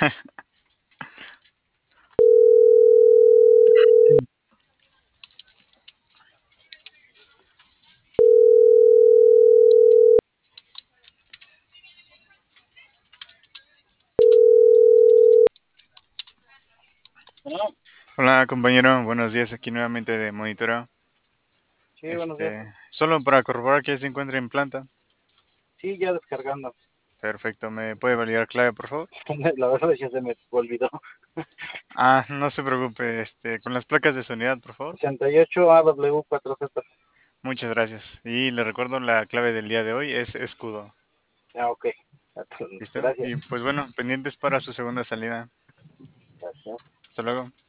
Bueno, Hola compañero, buenos días aquí nuevamente de Monitora. sí, buenos días. Solo para corroborar que ya se encuentra en planta. Sí, ya descargando. Perfecto, ¿me puede validar clave, por favor? La verdad ya se me olvidó. Ah, no se preocupe, con las placas de su unidad, por favor. 68 AW4Z. Muchas gracias. Y le recuerdo la clave del día de hoy es escudo. Ah, ok. ¿Listo? Gracias. Y pues bueno, pendientes para su segunda salida. Gracias. Hasta luego.